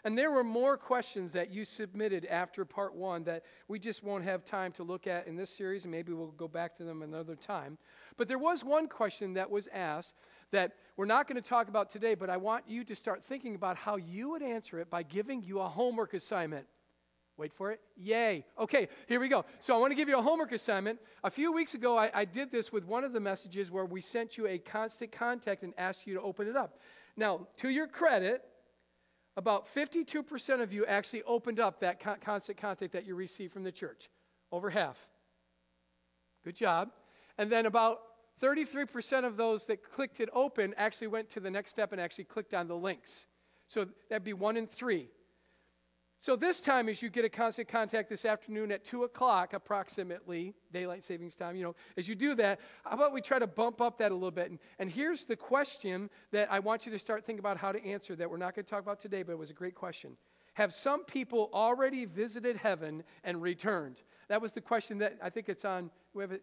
And there were more questions that you submitted after part 1 that we just won't have time to look at in this series, and maybe we'll go back to them another time. But there was one question that was asked that we're not going to talk about today, but I want you to start thinking about how you would answer it by giving you a homework assignment. Wait for it. Yay. Okay, here we go. So I want to give you a homework assignment. A few weeks ago, I did this with one of the messages where we sent you a constant contact and asked you to open it up. Now, to your credit, about 52% of you actually opened up that constant contact that you received from the church. Over half. Good job. And then about 33% of those that clicked it open actually went to the next step and actually clicked on the links. So that'd be 1 in 3. So this time, as you get a constant contact this afternoon at 2 o'clock, approximately, daylight savings time, as you do that, how about we try to bump up that a little bit? And here's the question that I want you to start thinking about how to answer that we're not going to talk about today, but it was a great question. Have some people already visited heaven and returned? That was the question that I think it's on. We have it.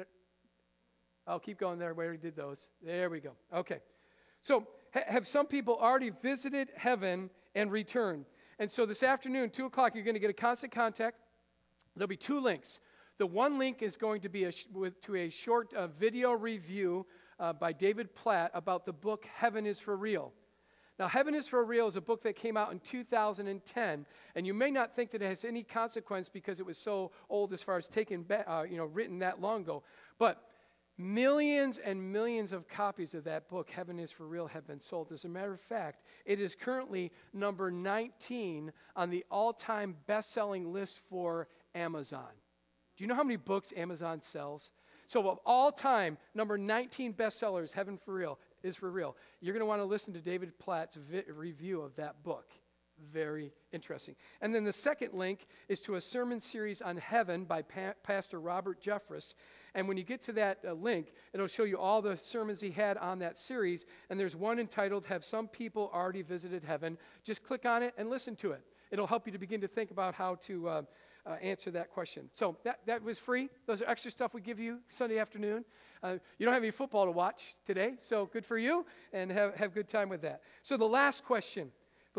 I'll keep going there. We already did those. There we go. Okay. So have some people already visited heaven and returned? And so this afternoon, 2 o'clock, you're going to get a constant contact. There'll be 2 links. The one link is going to be to a short video review by David Platt about the book Heaven is for Real. Now, Heaven is for Real is a book that came out in 2010, and you may not think that it has any consequence because it was so old as far as written that long ago. But millions and millions of copies of that book, Heaven is for Real, have been sold. As a matter of fact, it is currently number 19 on the all-time best-selling list for Amazon. Do you know how many books Amazon sells? So of all time, number 19 bestsellers, Heaven for Real, is for real. You're going to want to listen to David Platt's review of that book. Very interesting. And then the second link is to a sermon series on heaven by Pastor Robert Jeffress. And when you get to that link, it'll show you all the sermons he had on that series. And there's one entitled, Have Some People Already Visited Heaven? Just click on it and listen to it. It'll help you to begin to think about how to answer that question. So that was free. Those are extra stuff we give you Sunday afternoon. You don't have any football to watch today, so good for you, and have good time with that. So the last question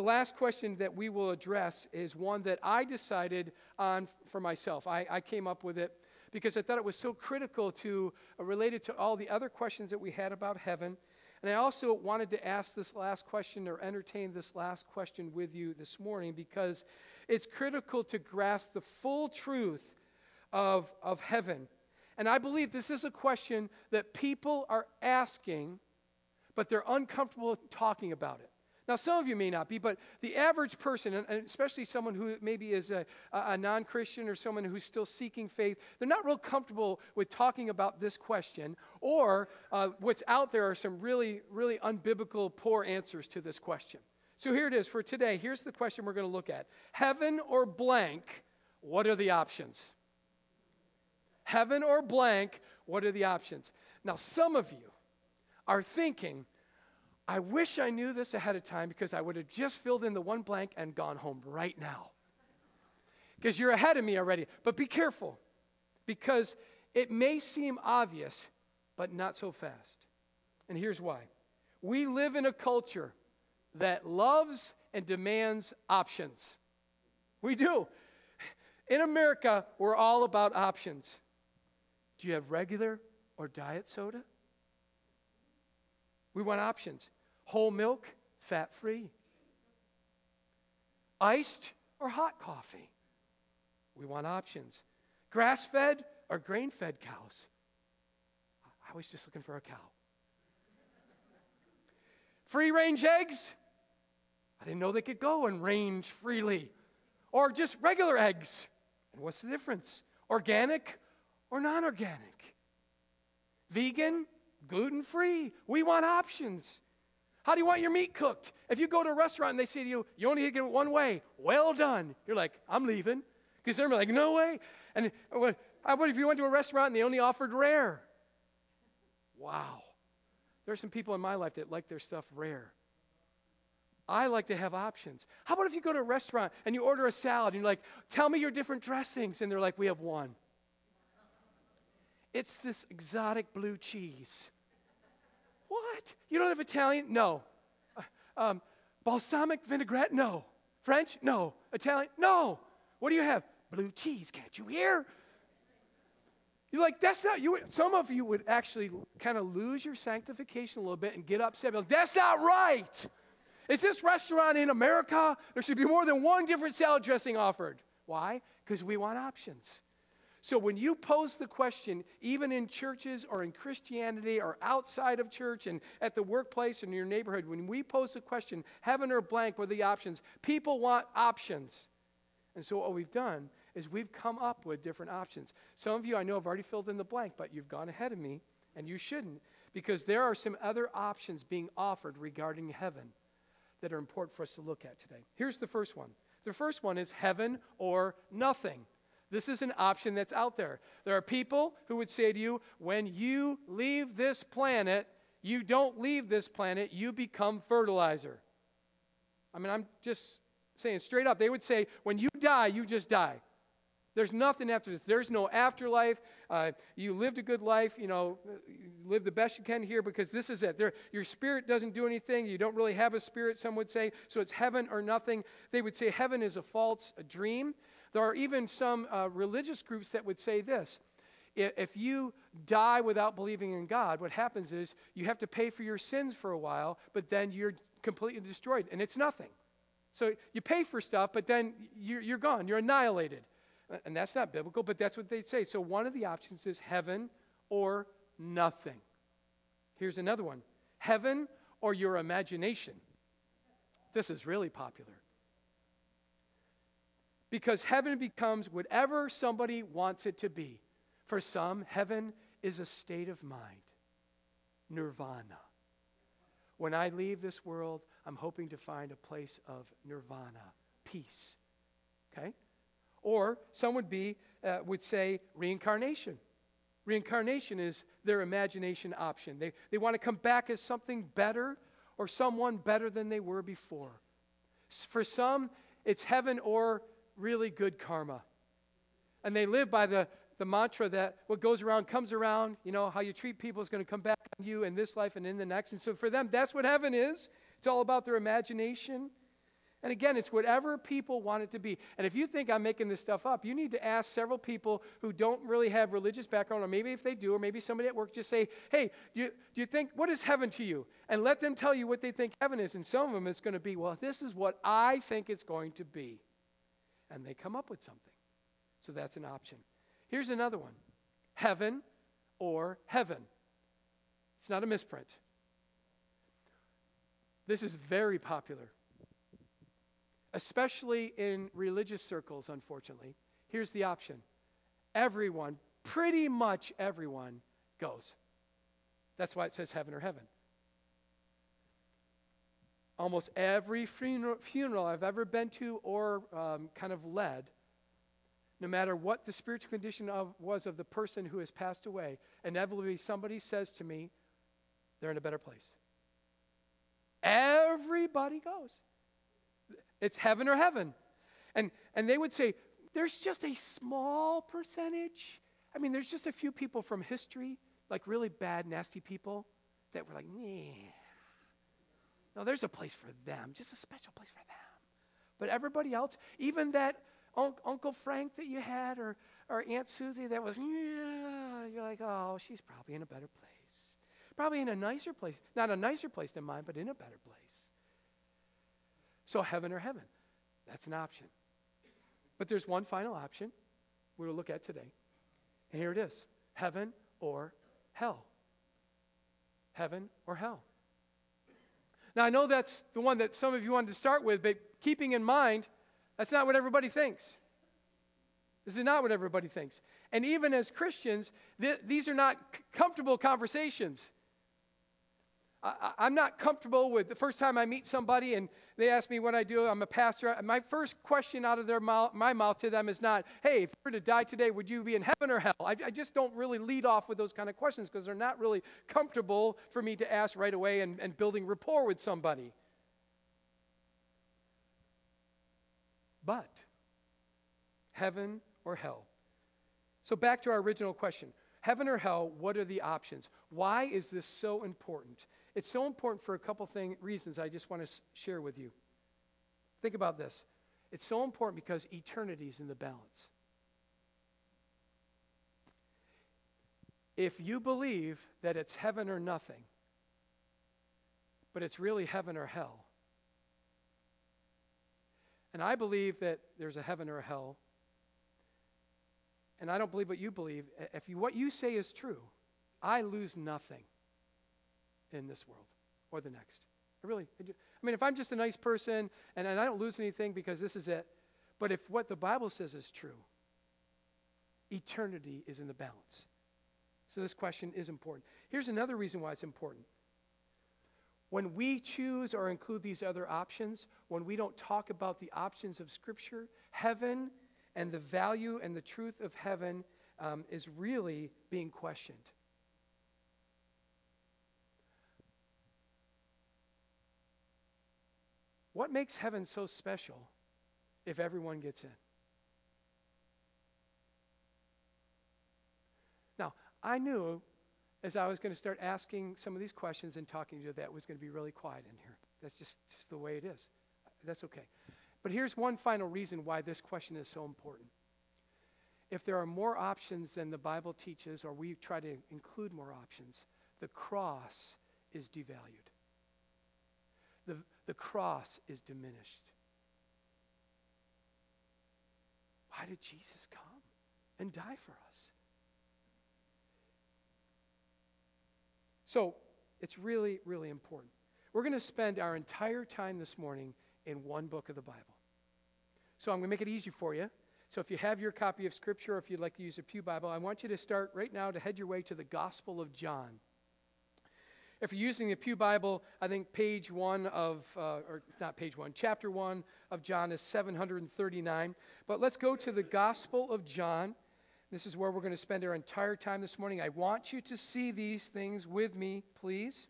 that we will address is one that I decided on for myself. I came up with it because I thought it was so critical to related to all the other questions that we had about heaven. And I also wanted to ask this last question or entertain this last question with you this morning because it's critical to grasp the full truth of heaven. And I believe this is a question that people are asking, but they're uncomfortable talking about it. Now, some of you may not be, but the average person, and especially someone who maybe is a non-Christian or someone who's still seeking faith, they're not real comfortable with talking about this question, or what's out there are some really, really unbiblical, poor answers to this question. So here it is for today. Here's the question we're going to look at. Heaven or blank, what are the options? Heaven or blank, what are the options? Now, some of you are thinking, I wish I knew this ahead of time because I would have just filled in the one blank and gone home right now. Because you're ahead of me already. But be careful, because it may seem obvious, but not so fast. And here's why. We live in a culture that loves and demands options. We do. In America, we're all about options. Do you have regular or diet soda? We want options. Whole milk, fat-free. Iced or hot coffee? We want options. Grass-fed or grain-fed cows? I was just looking for a cow. Free-range eggs? I didn't know they could go and range freely. Or just regular eggs? And what's the difference? Organic or non-organic? Vegan? Gluten-free? We want options. How do you want your meat cooked? If you go to a restaurant and they say to you, you only get it one way, well done. You're like, I'm leaving. Because they're like, no way. And what if you went to a restaurant and they only offered rare? Wow. There's some people in my life that like their stuff rare. I like to have options. How about if you go to a restaurant and you order a salad and you're like, tell me your different dressings. And they're like, we have one. It's this exotic blue cheese. What? You don't have Italian? No. Balsamic vinaigrette? No. French? No. Italian? No. What do you have? Blue cheese, can't you hear? You're like, that's not you. Some of you would actually kind of lose your sanctification a little bit and get upset. Like, that's not right. Is this restaurant in America? There should be more than one different salad dressing offered. Why? Because we want options. So when you pose the question, even in churches or in Christianity or outside of church and at the workplace and in your neighborhood, when we pose the question, heaven or blank, what are the options? People want options. And so what we've done is we've come up with different options. Some of you I know have already filled in the blank, but you've gone ahead of me, and you shouldn't, because there are some other options being offered regarding heaven that are important for us to look at today. Here's the first one. The first one is heaven or nothing. This is an option that's out there. There are people who would say to you, when you leave this planet, you don't leave this planet, you become fertilizer. I mean, I'm just saying straight up. They would say, when you die, you just die. There's nothing after this. There's no afterlife. You lived a good life. You live the best you can here because this is it. Your spirit doesn't do anything. You don't really have a spirit, some would say. So it's heaven or nothing. They would say heaven is a dream. There are even some religious groups that would say this. If you die without believing in God, what happens is you have to pay for your sins for a while, but then you're completely destroyed, and it's nothing. So you pay for stuff, but then you're gone. You're annihilated. And that's not biblical, but that's what they'd say. So one of the options is heaven or nothing. Here's another one. Heaven or your imagination. This is really popular. Because heaven becomes whatever somebody wants it to be. For some, heaven is a state of mind. Nirvana. When I leave this world, I'm hoping to find a place of nirvana, peace. Okay? Or some would say reincarnation. Reincarnation is their imagination option. They want to come back as something better or someone better than they were before. For some, it's heaven or really good karma. And they live by the mantra that what goes around comes around. You know, how you treat people is going to come back on you in this life and in the next. And so for them, that's what heaven is. It's all about their imagination. And again, it's whatever people want it to be. And if you think I'm making this stuff up, you need to ask several people who don't really have religious background, or maybe if they do, or maybe somebody at work, just say, hey, do you think, what is heaven to you? And let them tell you what they think heaven is. And some of them it's going to be, well, this is what I think it's going to be. And they come up with something. So that's an option. Here's another one. Heaven or heaven. It's not a misprint. This is very popular. Especially in religious circles, unfortunately. Here's the option. Everyone, pretty much everyone, goes. That's why it says heaven or heaven. Almost every funeral I've ever been to or kind of led, no matter what the spiritual condition was of the person who has passed away, inevitably somebody says to me, they're in a better place. Everybody goes. It's heaven or heaven. And they would say, there's just a small percentage. I mean, there's just a few people from history, like really bad, nasty people, that were like, nah. No, there's a place for them, just a special place for them. But everybody else, even that Uncle Frank that you had or Aunt Susie that was, yeah, you're like, oh, she's probably in a better place. Probably in a nicer place. Not a nicer place than mine, but in a better place. So heaven or heaven, that's an option. But there's one final option we'll look at today. And here it is, heaven or hell. Heaven or hell. Now, I know that's the one that some of you wanted to start with, but keeping in mind, that's not what everybody thinks. This is not what everybody thinks. And even as Christians, these are not comfortable conversations. I'm not comfortable with the first time I meet somebody and they ask me what I do. I'm a pastor. My first question out of my mouth to them is not, hey, if you were to die today, would you be in heaven or hell? I just don't really lead off with those kind of questions because they're not really comfortable for me to ask right away and building rapport with somebody. But heaven or hell? So back to our original question. Heaven or hell, what are the options? Why is this so important? It's so important for a couple reasons I just want to share with you. Think about this. It's so important because eternity is in the balance. If you believe that it's heaven or nothing, but it's really heaven or hell, and I believe that there's a heaven or a hell, and I don't believe what you believe, what you say is true, I lose nothing in this world or the next. I mean, if I'm just a nice person and I don't lose anything because this is it, but if what the Bible says is true, eternity is in the balance. So this question is important. Here's another reason why it's important. When we choose or include these other options, when we don't talk about the options of Scripture, heaven and the value and the truth of heaven is really being questioned. What makes heaven so special if everyone gets in? Now, I knew as I was going to start asking some of these questions and talking to you that it was going to be really quiet in here. That's just the way it is. That's okay. But here's one final reason why this question is so important. If there are more options than the Bible teaches, or we try to include more options, the cross is devalued. The cross is diminished. Why did Jesus come and die for us? So it's really, really important. We're going to spend our entire time this morning in one book of the Bible. So I'm going to make it easy for you. So if you have your copy of Scripture, or if you'd like to use a Pew Bible, I want you to start right now to head your way to the Gospel of John. If you're using the Pew Bible, I think chapter 1 of John is 739. But let's go to the Gospel of John. This is where we're going to spend our entire time this morning. I want you to see these things with me, please.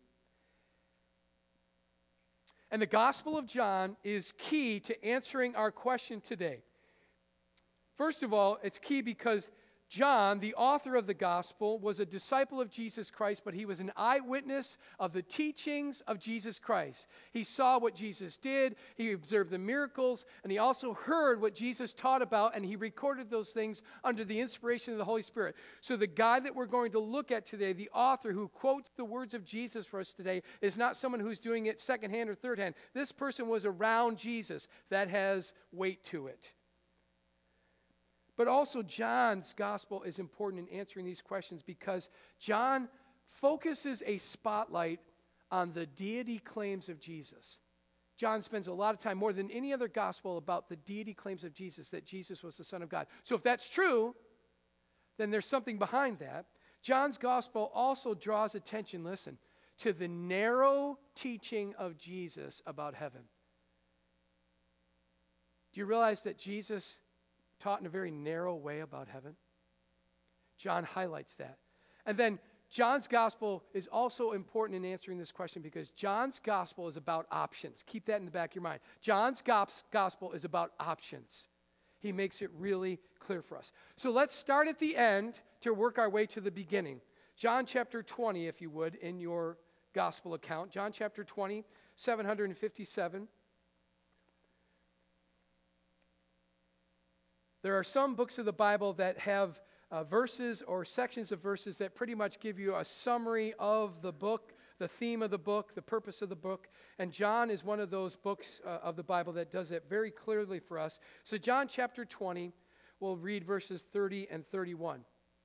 And the Gospel of John is key to answering our question today. First of all, it's key because John, the author of the Gospel, was a disciple of Jesus Christ, but he was an eyewitness of the teachings of Jesus Christ. He saw what Jesus did, he observed the miracles, and he also heard what Jesus taught about, and he recorded those things under the inspiration of the Holy Spirit. So the guy that we're going to look at today, the author who quotes the words of Jesus for us today, is not someone who's doing it secondhand or thirdhand. This person was around Jesus. That has weight to it. But also John's gospel is important in answering these questions because John focuses a spotlight on the deity claims of Jesus. John spends a lot of time, more than any other gospel, about the deity claims of Jesus, that Jesus was the Son of God. So if that's true, then there's something behind that. John's gospel also draws attention, listen, to the narrow teaching of Jesus about heaven. Do you realize that Jesus taught in a very narrow way about heaven? John highlights that. And then John's gospel is also important in answering this question because John's gospel is about options. Keep that in the back of your mind. John's gospel is about options. He makes it really clear for us. So let's start at the end to work our way to the beginning. John chapter 20, if you would, in your gospel account. John chapter 20, 757. There are some books of the Bible that have verses or sections of verses that pretty much give you a summary of the book, the theme of the book, the purpose of the book. And John is one of those books of the Bible that does it very clearly for us. So John chapter 20, we'll read verses 30 and 31.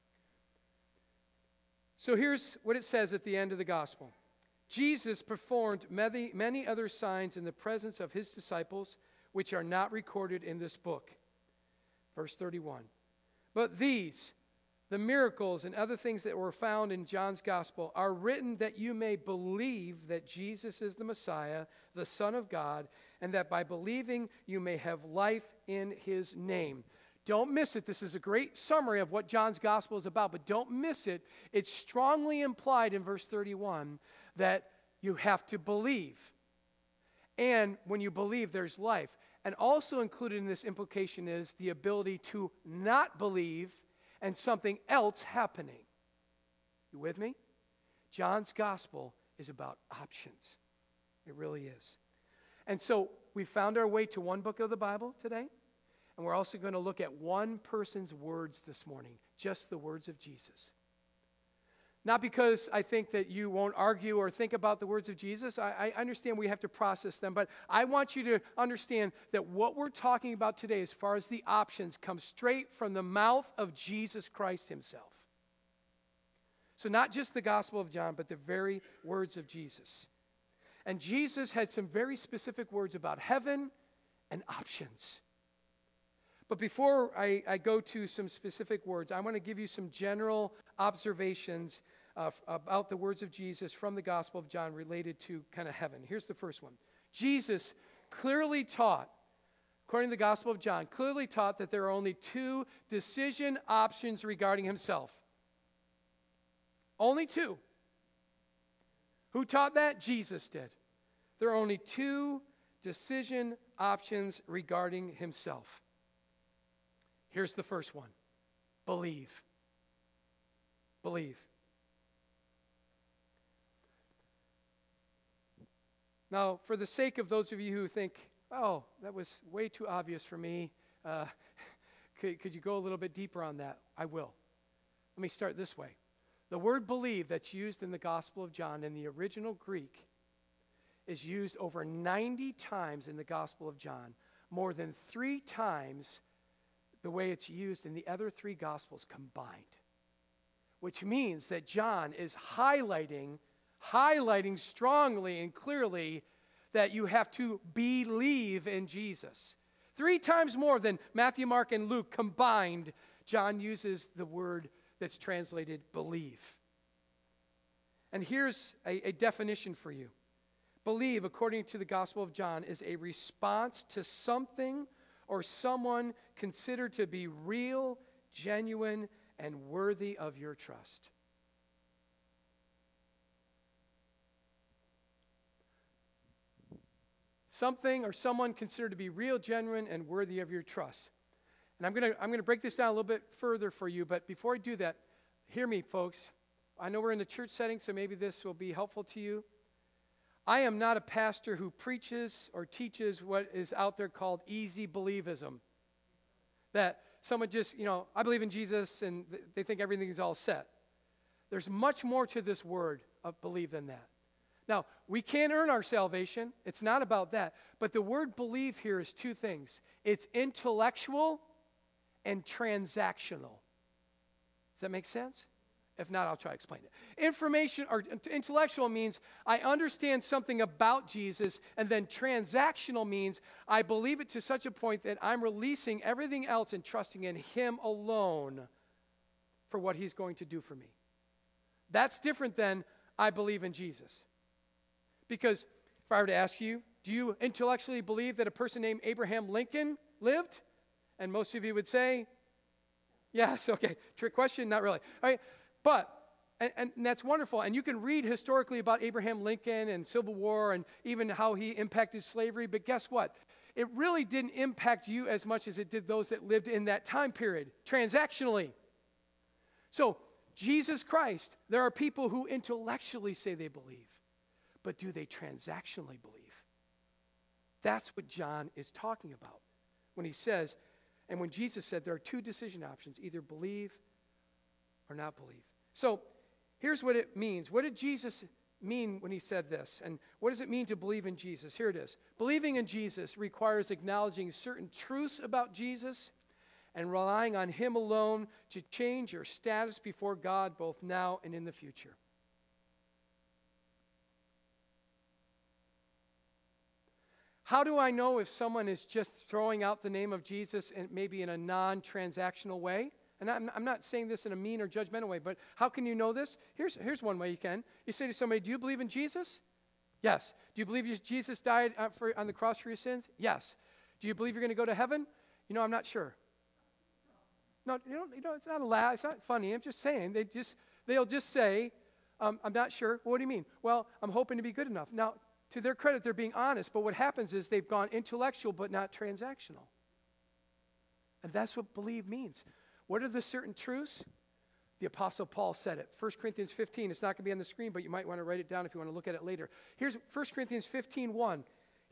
So here's what it says at the end of the gospel. Jesus performed many other signs in the presence of his disciples, which are not recorded in this book. Verse 31. But these, the miracles and other things that were found in John's gospel, are written that you may believe that Jesus is the Messiah, the Son of God, and that by believing you may have life in his name. Don't miss it. This is a great summary of what John's gospel is about, but don't miss it. It's strongly implied in verse 31 that you have to believe. And when you believe, there's life. And also included in this implication is the ability to not believe and something else happening. You with me? John's gospel is about options. It really is. And so we found our way to one book of the Bible today, and we're also going to look at one person's words this morning, just the words of Jesus. Not because I think that you won't argue or think about the words of Jesus. I understand we have to process them, but I want you to understand that what we're talking about today, as far as the options, comes straight from the mouth of Jesus Christ himself. So not just the Gospel of John, but the very words of Jesus. And Jesus had some very specific words about heaven and options. But before I go to some specific words, I want to give you some general observations about the words of Jesus from the Gospel of John related to kind of heaven. Here's the first one. Jesus clearly taught, according to the Gospel of John, clearly taught that there are only two decision options regarding himself. Only two. Who taught that? Jesus did. There are only two decision options regarding himself. Here's the first one. Believe. Believe. Now, for the sake of those of you who think, oh, that was way too obvious for me, could you go a little bit deeper on that? I will. Let me start this way. The word believe that's used in the Gospel of John in the original Greek is used over 90 times in the Gospel of John, more than 3 times the way it's used in the other 3 Gospels combined. Which means that John is highlighting strongly and clearly that you have to believe in Jesus. 3 times more than Matthew, Mark, and Luke combined, John uses the word that's translated believe. And here's a definition for you. Believe, according to the Gospel of John, is a response to something or someone considered to be real, genuine, and worthy of your trust. Something or someone considered to be real, genuine, and worthy of your trust. And I'm going to break this down a little bit further for you, but before I do that, hear me, folks. I know we're in the church setting, so maybe this will be helpful to you. I am not a pastor who preaches or teaches what is out there called easy believism. That someone just, I believe in Jesus and they think everything is all set. There's much more to this word of believe than that. Now, we can't earn our salvation. It's not about that. But the word believe here is 2 things. It's intellectual and transactional. Does that make sense? If not, I'll try to explain it. Information or intellectual means I understand something about Jesus, and then transactional means I believe it to such a point that I'm releasing everything else and trusting in Him alone for what He's going to do for me. That's different than I believe in Jesus. Because if I were to ask you, do you intellectually believe that a person named Abraham Lincoln lived? And most of you would say, yes, okay. Trick question, not really. All right. But, and that's wonderful, and you can read historically about Abraham Lincoln and Civil War and even how he impacted slavery, but guess what? It really didn't impact you as much as it did those that lived in that time period, transactionally. So, Jesus Christ, there are people who intellectually say they believe, but do they transactionally believe? That's what John is talking about when he says, and when Jesus said there are 2 decision options, either believe or not believe. So here's what it means. What did Jesus mean when he said this? And what does it mean to believe in Jesus? Here it is. Believing in Jesus requires acknowledging certain truths about Jesus and relying on Him alone to change your status before God both now and in the future. How do I know if someone is just throwing out the name of Jesus and maybe in a non-transactional way? And I'm not saying this in a mean or judgmental way, but how can you know this? Here's one way you can. You say to somebody, do you believe in Jesus? Yes. Do you believe Jesus died on the cross for your sins? Yes. Do you believe you're going to go to heaven? I'm not sure. No, it's not a laugh. It's not funny. I'm just saying. They'll just say, I'm not sure. Well, what do you mean? Well, I'm hoping to be good enough. Now, to their credit, they're being honest, but what happens is they've gone intellectual but not transactional. And that's what believe means. What are the certain truths? The Apostle Paul said it. 1 Corinthians 15. It's not going to be on the screen, but you might want to write it down if you want to look at it later. Here's 1 Corinthians 15:1.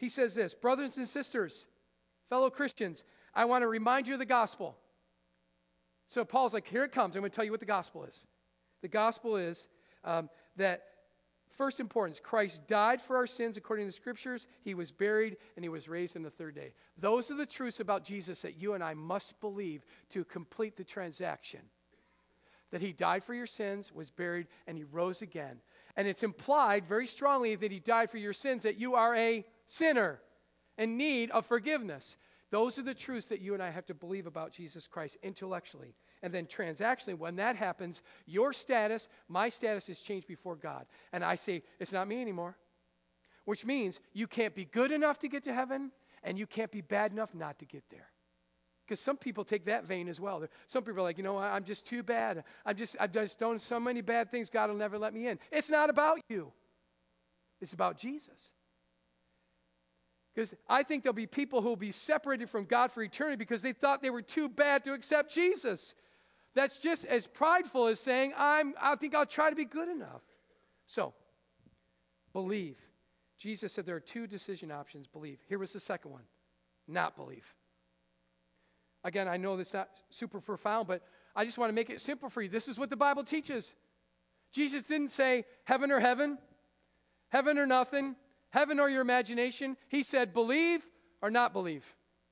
he says this, brothers and sisters, fellow Christians, I want to remind you of the gospel. So Paul's like, here it comes. I'm going to tell you what the gospel is. The gospel is that, first importance, Christ died for our sins according to the Scriptures. He was buried, and he was raised on the third day. Those are the truths about Jesus that you and I must believe to complete the transaction. That he died for your sins, was buried, and he rose again. And it's implied very strongly that he died for your sins, that you are a sinner in need of forgiveness. Those are the truths that you and I have to believe about Jesus Christ intellectually. And then transactionally, when that happens, your status, my status is changed before God. And I say, it's not me anymore. Which means you can't be good enough to get to heaven, and you can't be bad enough not to get there. Because some people take that vein as well. Some people are like, I'm just too bad. I've just done so many bad things, God will never let me in. It's not about you. It's about Jesus. Because I think there'll be people who will be separated from God for eternity because they thought they were too bad to accept Jesus. That's just as prideful as saying, I think I'll try to be good enough. So, believe. Jesus said there are two decision options, believe. Here was the second one, not believe. Again, I know that's not super profound, but I just want to make it simple for you. This is what the Bible teaches. Jesus didn't say heaven or heaven or nothing, heaven or your imagination. He said believe or not believe.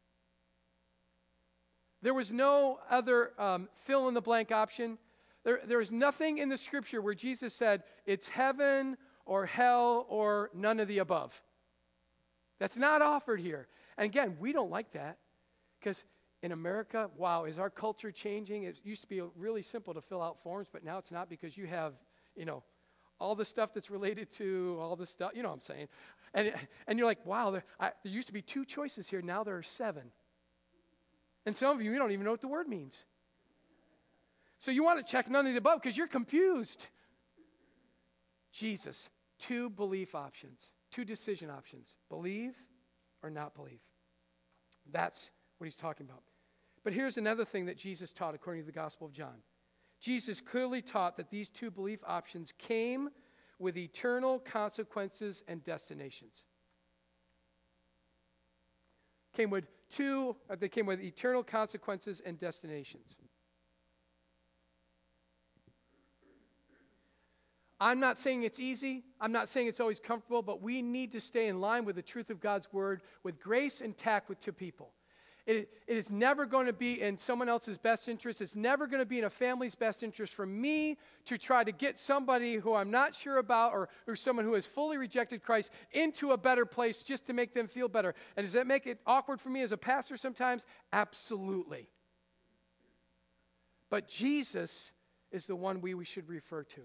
There was no other fill-in-the-blank option. There is nothing in the Scripture where Jesus said it's heaven or hell or none of the above. That's not offered here. And again, we don't like that because in America, wow, is our culture changing? It used to be really simple to fill out forms, but now it's not because you have, all the stuff that's related to all the stuff, you know what I'm saying? And you're like, wow, there used to be 2 choices here, now there are 7. And some of you don't even know what the word means. So you want to check none of the above because you're confused. Jesus, 2 belief options, 2 decision options, believe or not believe. That's what he's talking about. But here's another thing that Jesus taught according to the Gospel of John. Jesus clearly taught that these 2 belief options came with eternal consequences and destinations. They came with eternal consequences and destinations. I'm not saying it's easy. I'm not saying it's always comfortable, but we need to stay in line with the truth of God's word with grace and tact to people. It is never going to be in someone else's best interest. It's never going to be in a family's best interest for me to try to get somebody who I'm not sure about or someone who has fully rejected Christ into a better place just to make them feel better. And does that make it awkward for me as a pastor sometimes? Absolutely. But Jesus is the one we should refer to.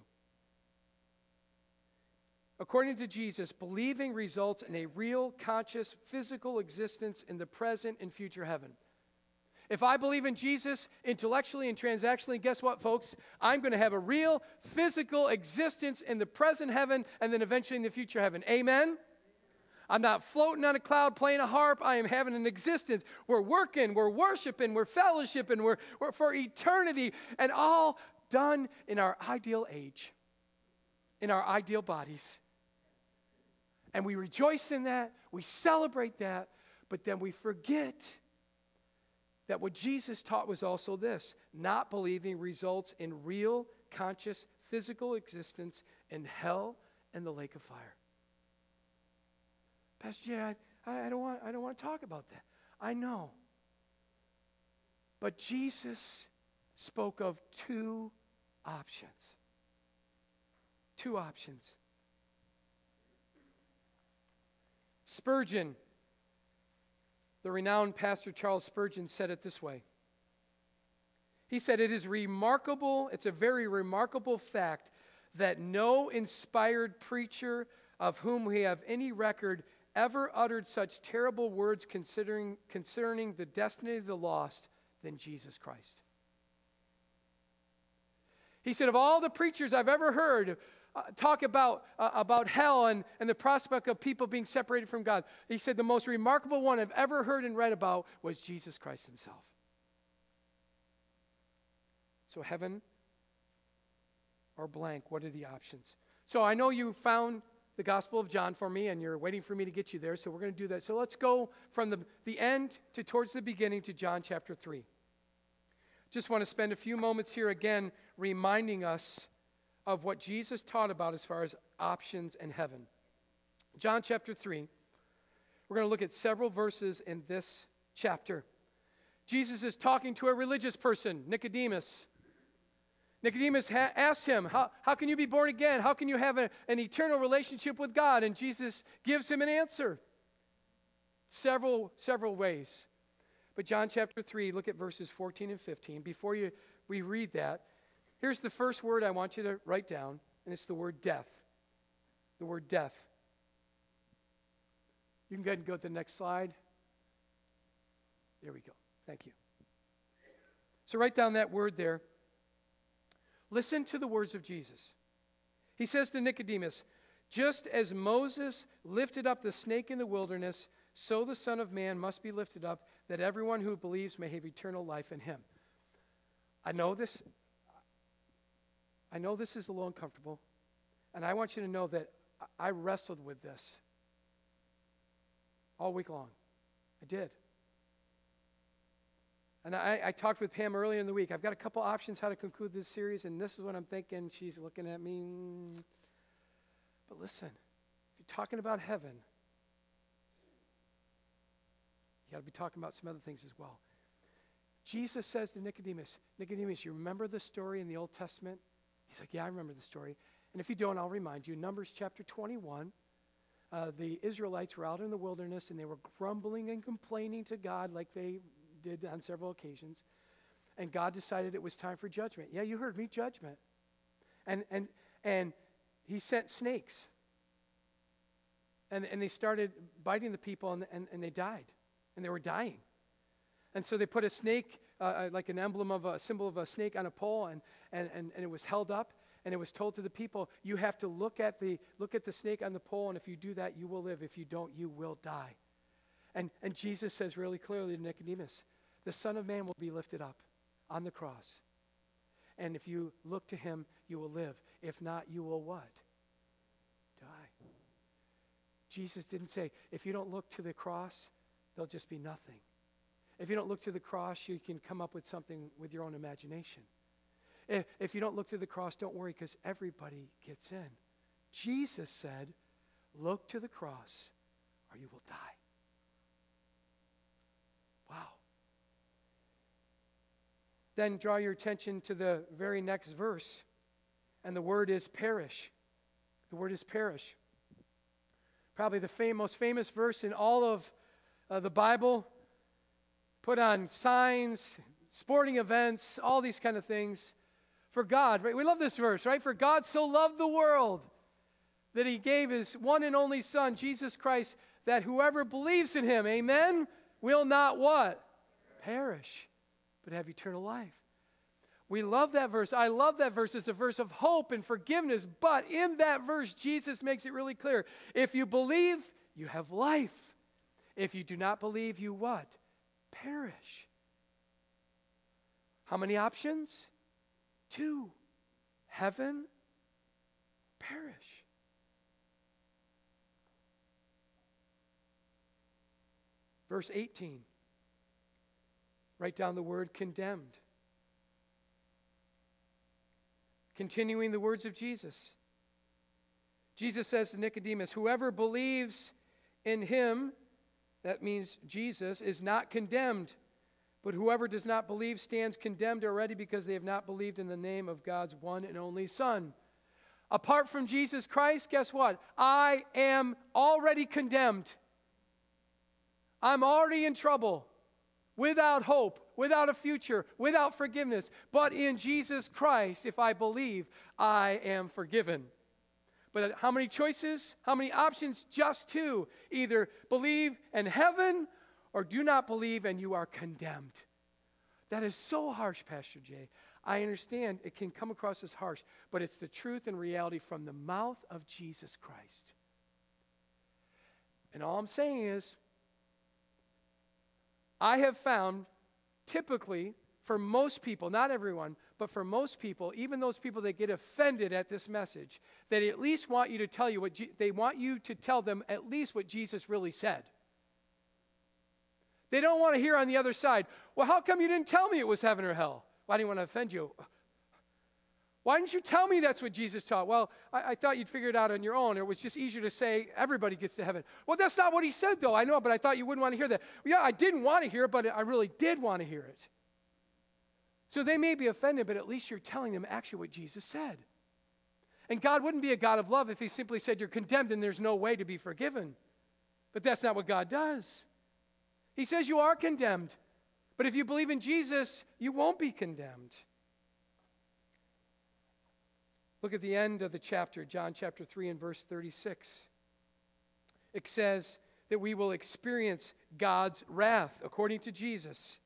According to Jesus, believing results in a real, conscious, physical existence in the present and future heaven. If I believe in Jesus intellectually and transactionally, guess what, folks? I'm going to have a real, physical existence in the present heaven and then eventually in the future heaven. Amen? I'm not floating on a cloud playing a harp. I am having an existence. We're working, we're worshiping, we're fellowshipping, we're for eternity, and all done in our ideal age, in our ideal bodies. And we rejoice in that, we celebrate that, but then we forget that what Jesus taught was also this: not believing results in real, conscious, physical existence in hell and the lake of fire. Pastor Jay, I don't want to talk about that. I know. But Jesus spoke of 2 options. 2 options. Spurgeon, the renowned pastor Charles Spurgeon, said it this way. He said, "It is remarkable, it's a very remarkable fact that no inspired preacher of whom we have any record ever uttered such terrible words concerning the destiny of the lost than Jesus Christ." He said, of all the preachers I've ever heard talk about hell and the prospect of people being separated from God, he said the most remarkable one I've ever heard and read about was Jesus Christ himself. So heaven or blank, what are the options? So I know you found the Gospel of John for me, and you're waiting for me to get you there, so we're going to do that. So let's go from the end to towards the beginning to John chapter 3. Just want to spend a few moments here again reminding us of what Jesus taught about as far as options and heaven. John chapter 3, we're going to look at several verses in this chapter. Jesus is talking to a religious person, Nicodemus. Nicodemus asks him, how can you be born again? How can you have an eternal relationship with God? And Jesus gives him an answer. Several ways. But John chapter 3, look at verses 14 and 15. Before we read that, here's the first word I want you to write down, and it's the word death. The word death. You can go ahead and go to the next slide. There we go. Thank you. So write down that word there. Listen to the words of Jesus. He says to Nicodemus, just as Moses lifted up the snake in the wilderness, so the Son of Man must be lifted up, that everyone who believes may have eternal life in him. I know this is a little uncomfortable, and I want you to know that I wrestled with this all week long. I did. And I talked with Pam earlier in the week. I've got a couple options how to conclude this series, and this is what I'm thinking. She's looking at me. But listen, if you're talking about heaven, you got to be talking about some other things as well. Jesus says to Nicodemus, Nicodemus, you remember the story in the Old Testament? He's like, yeah, I remember the story. And if you don't, I'll remind you. Numbers chapter 21, the Israelites were out in the wilderness, and they were grumbling and complaining to God like they did on several occasions. And God decided it was time for judgment. Yeah, you heard me, judgment. And he sent snakes. And they started biting the people, and they died. And they were dying. And so they put a snake, like an emblem of a symbol of a snake on a pole, and it was held up, and it was told to the people, you have to look at the snake on the pole, and if you do that, you will live. If you don't, you will die. And Jesus says really clearly to Nicodemus, the Son of Man will be lifted up on the cross. And if you look to him, you will live. If not, you will what? Die. Jesus didn't say, if you don't look to the cross, there'll just be nothing. If you don't look to the cross, you can come up with something with your own imagination. If you don't look to the cross, don't worry, because everybody gets in. Jesus said, look to the cross or you will die. Wow. Then draw your attention to the very next verse, and the word is perish. The word is perish. Probably the most famous verse in all of the Bible, put on signs, sporting events, all these kind of things. For God, right? We love this verse, right? For God so loved the world that he gave his one and only Son, Jesus Christ, that whoever believes in him, amen, will not what? Perish, but have eternal life. We love that verse. I love that verse. It's a verse of hope and forgiveness. But in that verse, Jesus makes it really clear. If you believe, you have life. If you do not believe, you what? Perish. How many options? 2. Heaven, perish. Verse 18. Write down the word condemned. Continuing the words of Jesus. Jesus says to Nicodemus, whoever believes in him, that means Jesus, is not condemned. But whoever does not believe stands condemned already because they have not believed in the name of God's one and only Son. Apart from Jesus Christ, guess what? I am already condemned. I'm already in trouble, without hope, without a future, without forgiveness. But in Jesus Christ, if I believe, I am forgiven. But how many choices? How many options? Just 2. Either believe in heaven or do not believe and you are condemned. That is so harsh, Pastor Jay. I understand it can come across as harsh, but it's the truth and reality from the mouth of Jesus Christ. And all I'm saying is, I have found typically for most people, not everyone, But for most people, even those people that get offended at this message, they at least want you to tell you they want you to tell them at least what Jesus really said. They don't want to hear on the other side, well, how come you didn't tell me it was heaven or hell? Well, I didn't want to offend you. Why didn't you tell me that's what Jesus taught? Well, I thought you'd figure it out on your own. It was just easier to say everybody gets to heaven. Well, that's not what he said, though. I know, but I thought you wouldn't want to hear that. Well, yeah, I didn't want to hear it, but I really did want to hear it. So they may be offended, but at least you're telling them actually what Jesus said. And God wouldn't be a God of love if he simply said you're condemned and there's no way to be forgiven. But that's not what God does. He says you are condemned. But if you believe in Jesus, you won't be condemned. Look at the end of the chapter, John chapter 3 and verse 36. It says that we will experience God's wrath according to Jesus.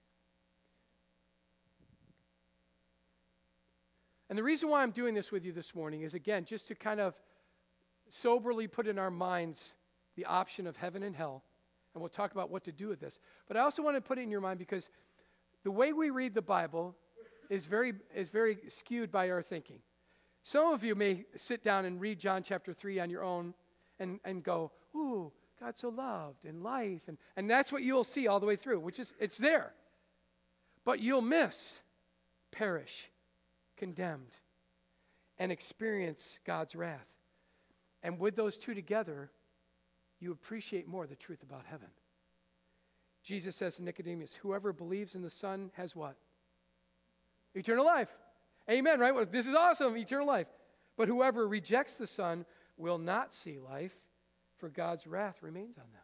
And the reason why I'm doing this with you this morning is, again, just to kind of soberly put in our minds the option of heaven and hell. And we'll talk about what to do with this. But I also want to put it in your mind because the way we read the Bible is very skewed by our thinking. Some of you may sit down and read John chapter 3 on your own and go, ooh, God so loved and life. And that's what you'll see all the way through, which is, it's there. But you'll miss, perish, condemned, and experience God's wrath. And with those two together, you appreciate more the truth about heaven. Jesus says to Nicodemus, whoever believes in the Son has what? Eternal life. Amen, right? Well, this is awesome, eternal life. But whoever rejects the Son will not see life, for God's wrath remains on them.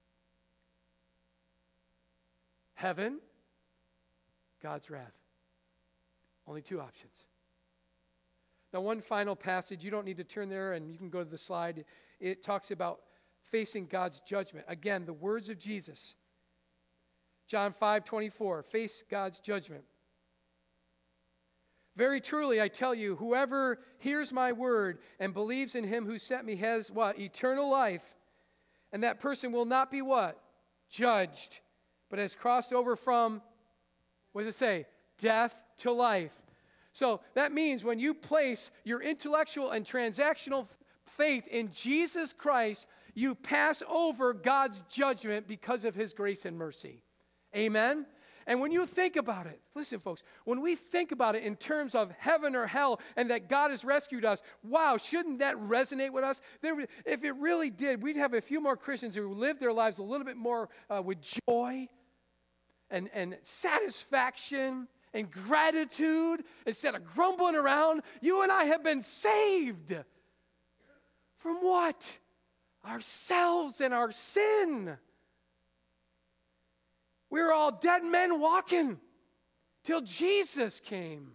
Heaven, God's wrath. Only two options. Now, one final passage, you don't need to turn there, and you can go to the slide. It talks about facing God's judgment. Again, the words of Jesus. John 5:24, face God's judgment. Very truly, I tell you, whoever hears my word and believes in him who sent me has what? Eternal life. And that person will not be what? Judged, but has crossed over from, what does it say? Death to life. So that means when you place your intellectual and transactional faith in Jesus Christ, you pass over God's judgment because of his grace and mercy. Amen? And when you think about it, listen, folks, when we think about it in terms of heaven or hell and that God has rescued us, wow, shouldn't that resonate with us? If it really did, we'd have a few more Christians who live their lives a little bit more with joy and satisfaction and gratitude instead of grumbling around. You and I have been saved. From what? Ourselves and our sin. We were all dead men walking till Jesus came.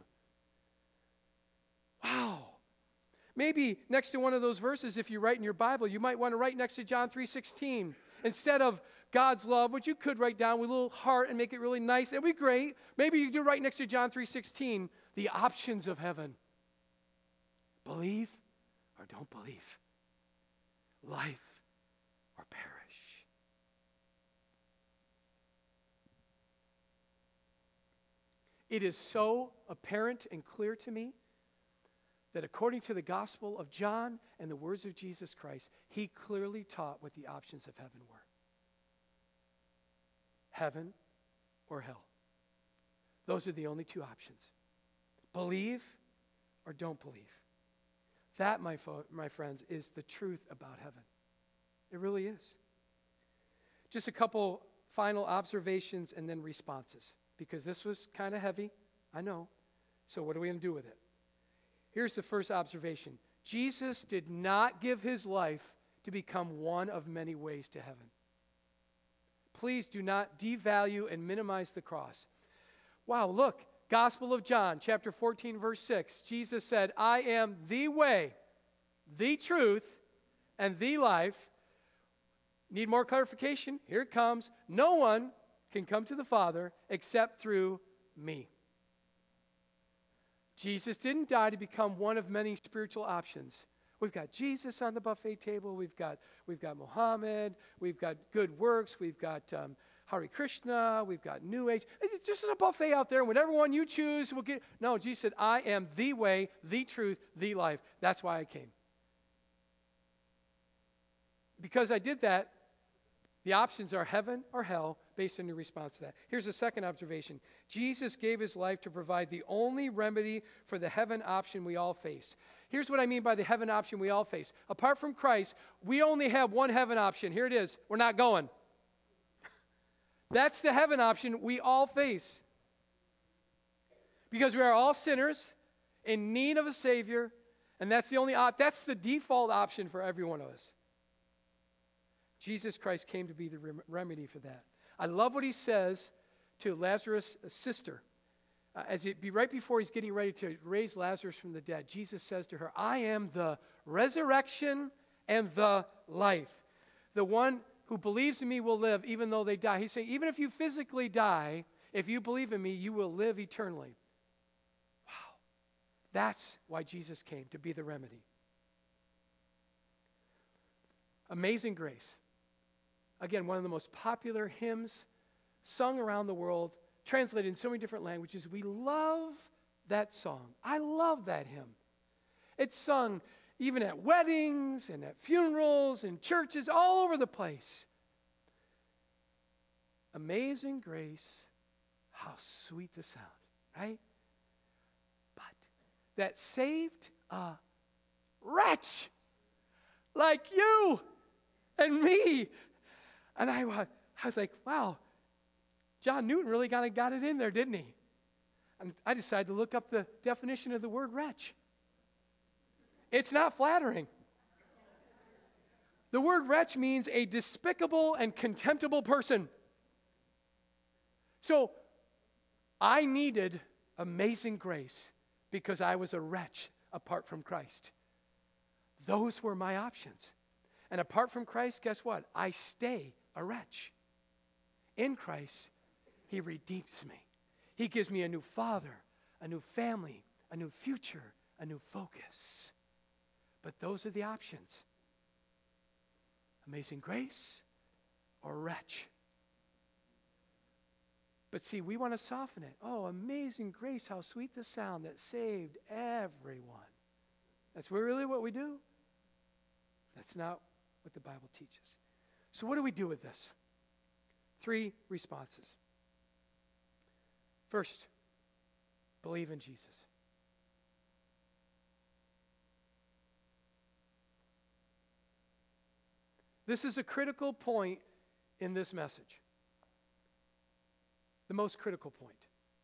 Wow. Maybe next to one of those verses, if you write in your Bible, you might want to write next to John 3:16. Instead of God's love, which you could write down with a little heart and make it really nice, that'd be great. Maybe you do right next to John 3:16, the options of heaven. Believe or don't believe. Life or perish. It is so apparent and clear to me that according to the Gospel of John and the words of Jesus Christ, he clearly taught what the options of heaven were. Heaven or hell. Those are the only two options. Believe or don't believe. That, my friends, is the truth about heaven. It really is. Just a couple final observations and then responses, because this was kind of heavy, I know. So what are we going to do with it? Here's the first observation. Jesus did not give his life to become one of many ways to heaven. Please do not devalue and minimize the cross. Wow, look, Gospel of John, chapter 14, verse 6. Jesus said, I am the way, the truth, and the life. Need more clarification? Here it comes. No one can come to the Father except through me. Jesus didn't die to become one of many spiritual options. We've got Jesus on the buffet table. We've got Muhammad. We've got good works. We've got Hare Krishna, we've got New Age. It's just a buffet out there, and whatever one you choose will get. No, Jesus said, I am the way, the truth, the life. That's why I came. Because I did that, the options are heaven or hell based on your response to that. Here's a second observation. Jesus gave his life to provide the only remedy for the heaven option we all face. Here's what I mean by the heaven option we all face. Apart from Christ, we only have one heaven option. Here it is. We're not going. That's the heaven option we all face. Because we are all sinners in need of a Savior, and that's the default option for every one of us. Jesus Christ came to be the remedy for that. I love what he says to Lazarus' sister. Right before he's getting ready to raise Lazarus from the dead, Jesus says to her, I am the resurrection and the life. The one who believes in me will live even though they die. He's saying, even if you physically die, if you believe in me, you will live eternally. Wow. That's why Jesus came, to be the remedy. Amazing Grace. Again, one of the most popular hymns sung around the world, translated in so many different languages. We love that song. I love that hymn. It's sung even at weddings and at funerals and churches all over the place. Amazing grace, how sweet the sound, right? But that saved a wretch like you and me. And I was like, wow, John Newton really got it in there, didn't he? And I decided to look up the definition of the word wretch. It's not flattering. The word wretch means a despicable and contemptible person. So I needed amazing grace because I was a wretch apart from Christ. Those were my options. And apart from Christ, guess what? I stay a wretch. In Christ, he redeems me. He gives me a new father, a new family, a new future, a new focus. But those are the options. Amazing grace or wretch. But see, we want to soften it. Oh, amazing grace, how sweet the sound that saved everyone. That's really what we do. That's not what the Bible teaches. So what do we do with this? 3 responses. First, believe in Jesus. This is a critical point in this message. The most critical point.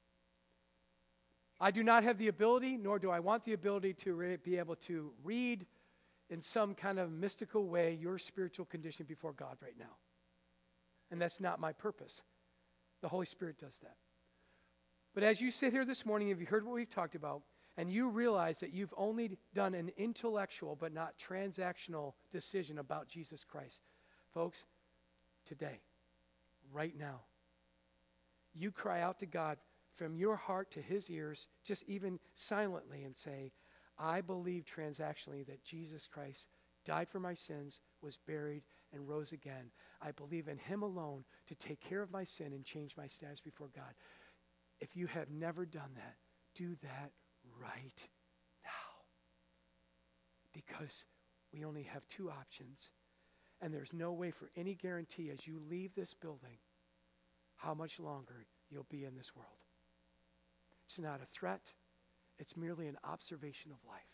I do not have the ability, nor do I want the ability to be able to read in some kind of mystical way your spiritual condition before God right now. And that's not my purpose. The Holy Spirit does that. But as you sit here this morning, if you heard what we've talked about, and you realize that you've only done an intellectual but not transactional decision about Jesus Christ, folks, today, right now, you cry out to God from your heart to his ears, just even silently, and say, I believe transactionally that Jesus Christ died for my sins, was buried, and rose again. I believe in him alone to take care of my sin and change my status before God. If you have never done that, do that right now. Because we only have 2 options, and there's no way for any guarantee as you leave this building how much longer you'll be in this world. It's not a threat. It's merely an observation of life.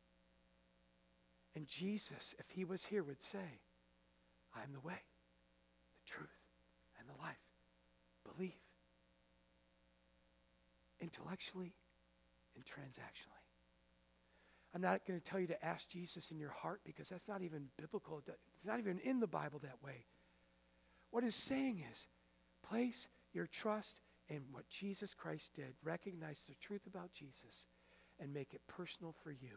And Jesus, if he was here, would say, I am the way, the truth, and the life. Believe. Intellectually and transactionally. I'm not going to tell you to ask Jesus in your heart because that's not even biblical. It's not even in the Bible that way. What it's saying is, place your trust in what Jesus Christ did. Recognize the truth about Jesus and make it personal for you.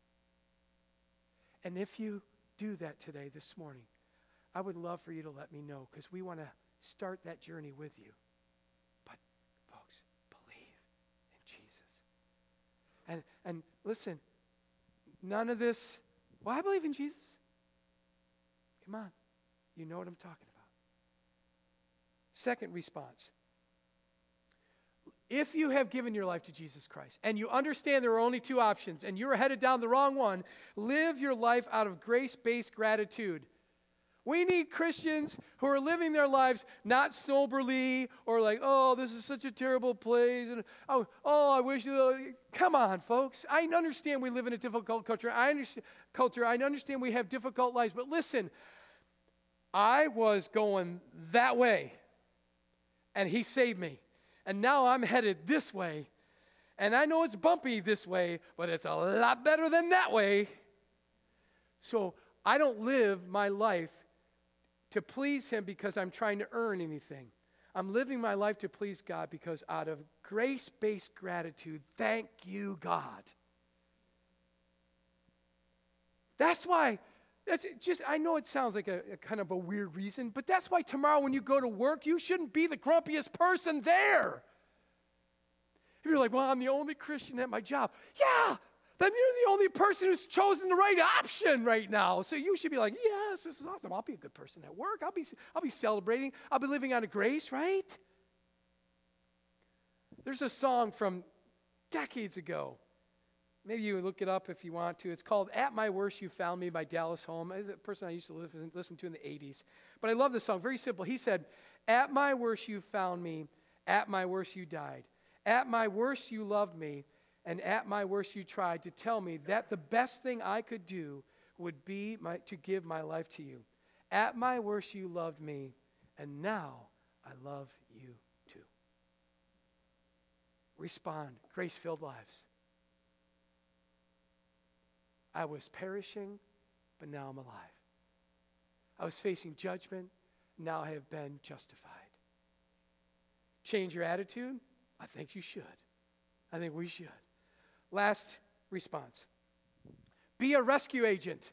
And if you do that today, this morning, I would love for you to let me know because we want to start that journey with you. But, folks, believe in Jesus. And listen, none of this, well, I believe in Jesus. Come on. You know what I'm talking about. Second response. If you have given your life to Jesus Christ and you understand there are only two options and you're headed down the wrong one, live your life out of grace-based gratitude. We need Christians who are living their lives not soberly or like, oh, this is such a terrible place. And, oh, I wish. Come on, folks. I understand we live in a difficult culture. I understand we have difficult lives. But listen, I was going that way, and he saved me. And now I'm headed this way. And I know it's bumpy this way, but it's a lot better than that way. So I don't live my life to please him because I'm trying to earn anything. I'm living my life to please God because out of grace-based gratitude, thank you, God. That's why, I know it sounds like a kind of a weird reason, but that's why tomorrow when you go to work, you shouldn't be the grumpiest person there. If you're like, well, I'm the only Christian at my job. Yeah, then you're the only person who's chosen the right option right now. So you should be like, yes, this is awesome. I'll be a good person at work. I'll be celebrating. I'll be living out of grace, right? There's a song from decades ago. Maybe you look it up if you want to. It's called At My Worst You Found Me by Dallas Holm. It's a person I used to listen to in the 80s. But I love this song. Very simple. He said, at my worst you found me. At my worst you died. At my worst you loved me. And at my worst you tried to tell me that the best thing I could do would be to give my life to you. At my worst you loved me. And now I love you too. Respond. Grace-filled lives. I was perishing, but now I'm alive. I was facing judgment, now I have been justified. Change your attitude? I think you should. I think we should. Last response. Be a rescue agent.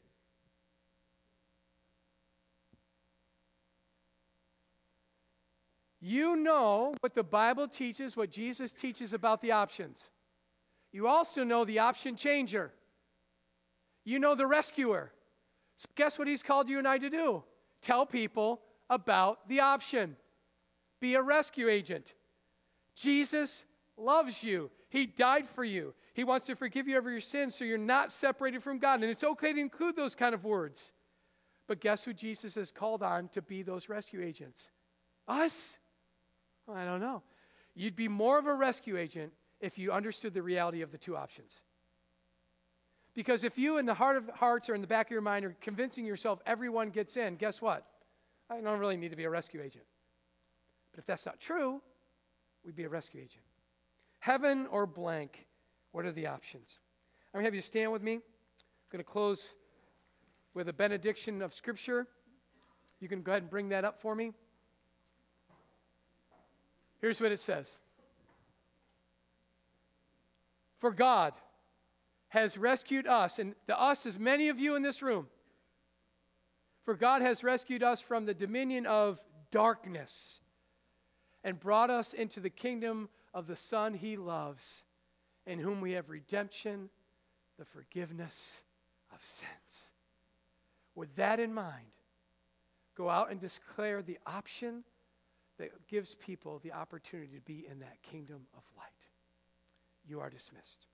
You know what the Bible teaches, what Jesus teaches about the options. You also know the option changer. You know the rescuer. So guess what he's called you and I to do? Tell people about the option. Be a rescue agent. Jesus loves you. He died for you. He wants to forgive you of your sins so you're not separated from God. And it's okay to include those kind of words. But guess who Jesus has called on to be those rescue agents? Us? Well, I don't know. You'd be more of a rescue agent if you understood the reality of the two options. Because if you in the heart of hearts or in the back of your mind are convincing yourself everyone gets in, guess what? I don't really need to be a rescue agent. But if that's not true, we'd be a rescue agent. Heaven or blank, what are the options? I'm going to have you stand with me. I'm going to close with a benediction of Scripture. You can go ahead and bring that up for me. Here's what it says. For God has rescued us, and the us is many of you in this room. For God has rescued us from the dominion of darkness and brought us into the kingdom of the Son he loves, in whom we have redemption, the forgiveness of sins. With that in mind, go out and declare the option that gives people the opportunity to be in that kingdom of light. You are dismissed.